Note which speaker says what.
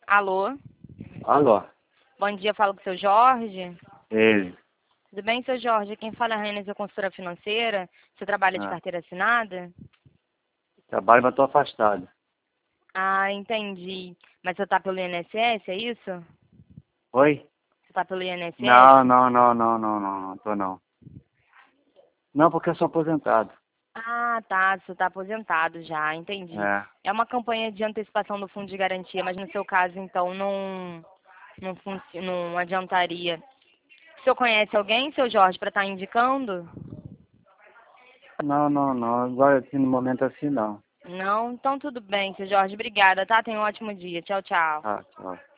Speaker 1: Alô?
Speaker 2: Alô,
Speaker 1: Bom dia, falo com o seu Jorge.
Speaker 2: ele.
Speaker 1: Tudo bem, seu Jorge? Quem fala é a Rainha, consultora financeira. Você trabalha de
Speaker 2: Ah,
Speaker 1: carteira assinada?
Speaker 2: trabalho, mas tô afastado.
Speaker 1: Ah, entendi. Mas você tá pelo INSS, é isso?
Speaker 2: Oi?
Speaker 1: Você tá pelo INSS?
Speaker 2: Não, tô não. Não, porque eu sou aposentado.
Speaker 1: Ah, tá. Você tá aposentado já, entendi.
Speaker 2: É.
Speaker 1: É uma campanha de antecipação do fundo de garantia, mas no seu caso, então, não adiantaria. O senhor conhece alguém, seu Jorge, para estar indicando?
Speaker 2: Não. Agora, assim, no momento assim, não.
Speaker 1: Não? Então tudo bem, seu Jorge. Obrigada, tá? Tenha um ótimo dia. Tchau, tchau.
Speaker 2: Ah, tchau.